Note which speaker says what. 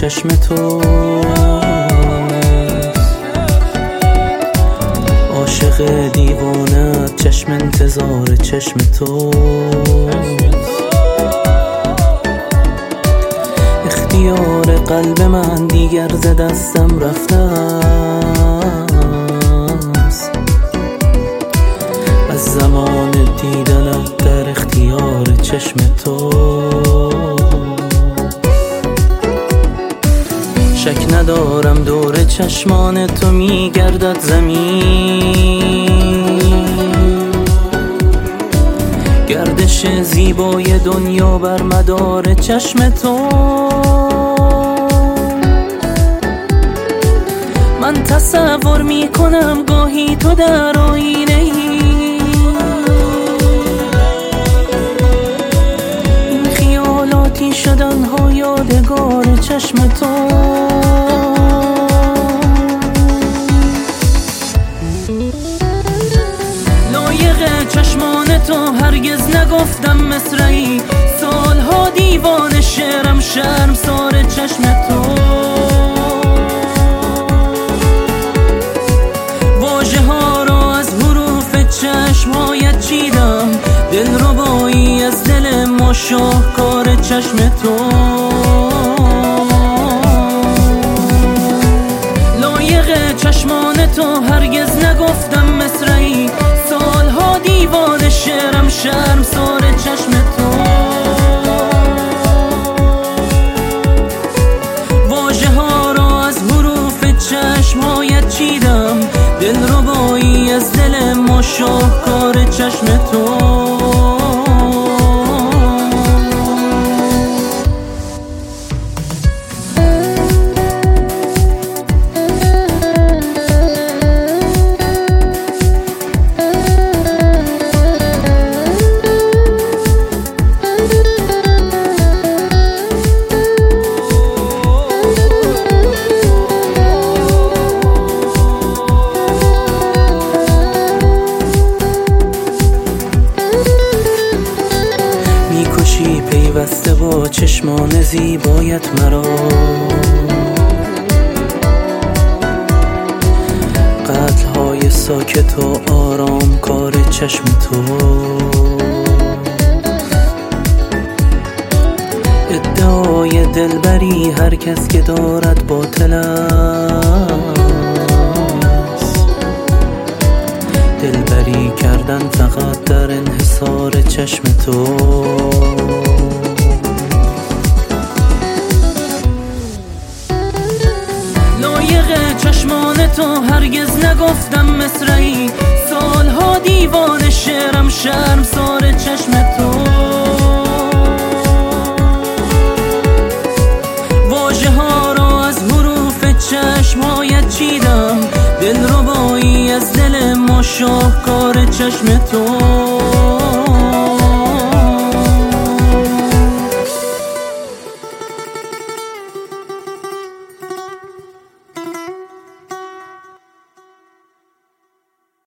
Speaker 1: چشم تو، عاشق دیوانه چشم انتظار چشم تو، اختیار قلب من دیگر ز دستم رفته است، از زمان دیدنت در اختیار چشم تو. شک ندارم دور چشمان تو میگردد زمین، گردش زیبای دنیا بر مدار چشم تو. من تصور میکنم گاهی تو در آینه ای، این خیالاتی شدن ها یادگار چشم تو. لایق چشمان تو هرگز نگفتم مصرعی، سالها دیوان شعرم شرمسار چشم تو. واژه ها را از حروف چشمهایت چیدم، دلربایی از دل ما شاهکار چشم تو. لایق چشمان تو هرگز نگفتم مصرعی، سالها دیوان شعرم شرمسار چشم تو. واژه ها را از حروف چشمهایت چیدم، دلربایی از دل ما شاهکار چشم تو. میکشی پیوسته با چشمان زیبایت مرا، قتل‌های ساکت و آرام کار چشم تو. ادعای دلبری هر کس که دارد باطل است، دلبری کردن فقط در انحصار چشم تو. لایق چشمان تو هرگز نگفتم مصرعی، سالها دیوان شعرم شرمسار چشم تو. واژه ها را از حروف چشمهایت چیدم، دلربایی از دل ما شاهکار چشم تو.